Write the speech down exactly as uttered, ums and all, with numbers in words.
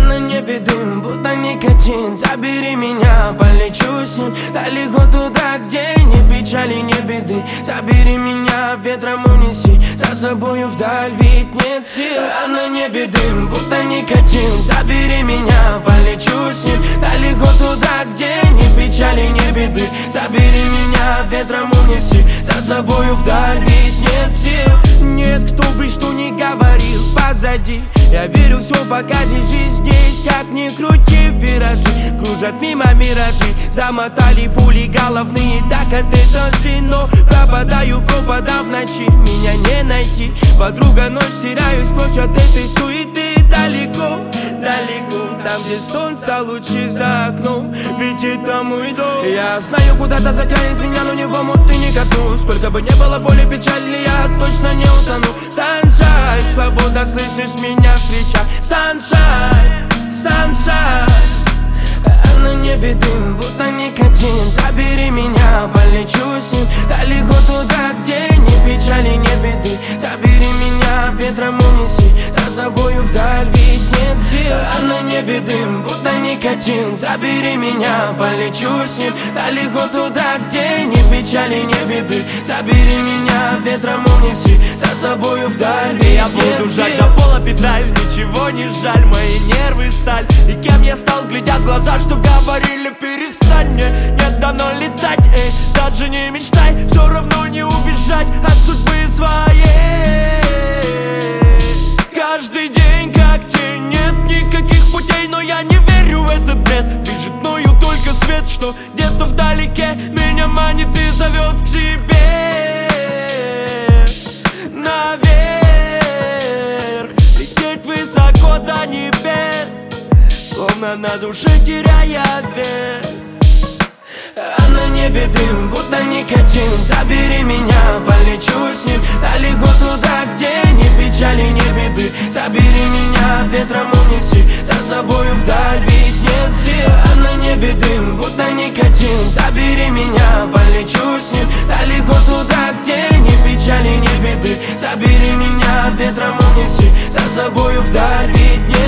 на небе дым, будто никотин. Забери меня, полечу с ним далеко туда, где ни печали, ни беды. Забери меня, ветром унеси за собою вдаль, ведь нет сил. А на небе дым, будто никотин. Забери меня, полечу с ним далеко туда, где ни печали, ни беды. Забери меня, ветром унеси за собою вдаль, ведь нет сил. Нет, кто бы что ни говорил, позади. Я верю, все пока здесь, здесь. Как ни крути, виражи кружат мимо миражи. Замотали пули головные, так от этажи. Но пропадаю, пропадав в ночи, меня не найти. Подруга, ночь, теряюсь прочь от этой суеты. Далеко, далеко, там, где солнце лучи за окном, ведь это мой дом. Я знаю, куда-то затянет меня, но не в омут и не котну. Сколько бы не было боли, печали, я точно не утону. Саншайн, свобода, слышишь меня, встреча. Саншайн, саншайн. А на небе дым, будто никотин. Забери меня, полечу с ним далеко туда, где ни печали, ни беды. Забери меня, ветром унеси за собою вдаль, ведь нет сил. А на небе дым, будто никотин. Забери меня, полечу с ним далеко туда, где ни печали, ни беды. Забери меня, ветром унеси за собою вдаль, ведь я буду жать до пола педаль, ничего не жаль, мои нервы сталь. И кем я стал, глядя в глаза, что говорили, перестань. Мне не дано летать, эй, даже не мечтай. Все равно не убежать от судьбы своей. Каждый день как тень, нет никаких путей, но я не верю в этот бред. Вижу мною только свет, что где-то вдалеке меня манит и зовет к себе. Наверх, лететь высоко до небес, словно на душе теряя вес. А на небе дым, будто никотин. Забери меня, полечу с ним далеко туда, где ни печали, ни беды. Забери меня, ветром унеси за собою вдаль, ведь нет сил. А на небе дым, будто никотин. Забери меня, полечу с ним далеко туда, где ни печали, ни беды. Забери меня, ветром унеси за собою вдаль, ведь нет